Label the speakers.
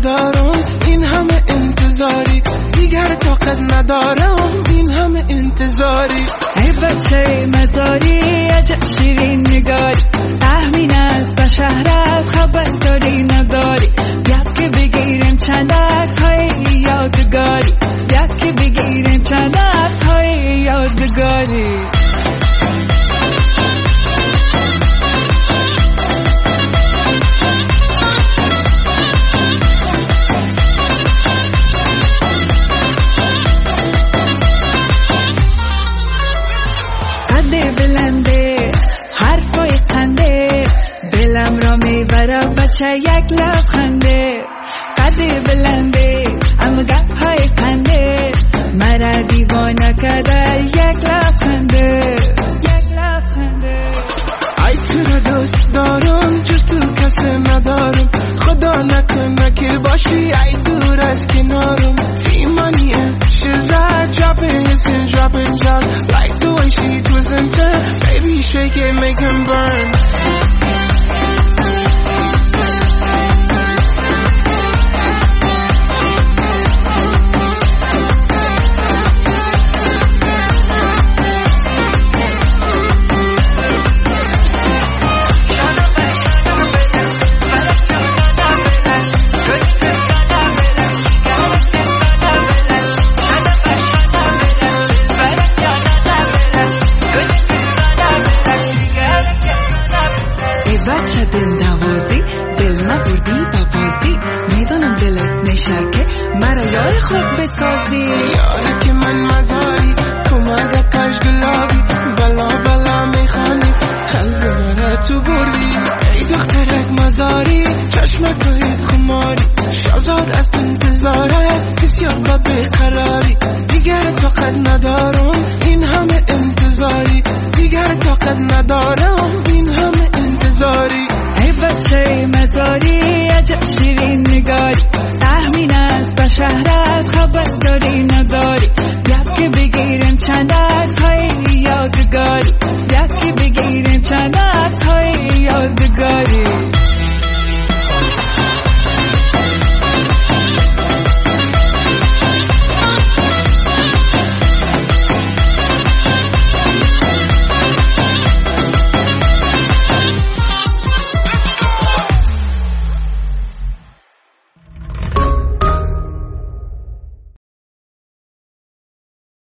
Speaker 1: ندارم، این همه انتظاری دیگر طاقت ندارم، این همه انتظاری.
Speaker 2: ای بچه مزاری عجب شیرین نگاری، تحمین است به شهرت خبر داری نداری. بیا که بگیریم چند عکس های یادگاری، بیا که بگیریم چند عکس های یادگاری. بلنده حرفای خنده، دلم را میبره بچه یک لبخنده. قد بلنده اما گپ‌های خنده، مرا دیوانه کرده یک لبخنده، یک لبخنده.
Speaker 1: ای تو را دوست دارم جز تو کسی ندارم، خدا نکنه که باشی ای دور از کنارم. تیمانیه شیرزاد dropping this and dropping jobs, like the way she twists and turns, baby shake it make him burn.
Speaker 2: بچه دل دوازی، دل نبردی ببازی، میدانم دلت نشه که مرا یار خود بسازی.
Speaker 1: یاره که من مزاری کمک کاش گلابی، بلا بلا میخوانی قلب مرا تو بردی. ای دخترک مزاری چشمک باید خماری، شازاد از انتظارت بسیار با بیقراری. دیگر طاقت ندارم این همه انتظاری، دیگر طاقت ندارم این همه انتظاری.
Speaker 2: ای بچه مزاری عجب شیرین نگاری، تحمین است به شهرت خبر داری نداری. بیا که بگیریم چند عکس های یادگاری، بیا که بگیریم چند عکس های یادگاری.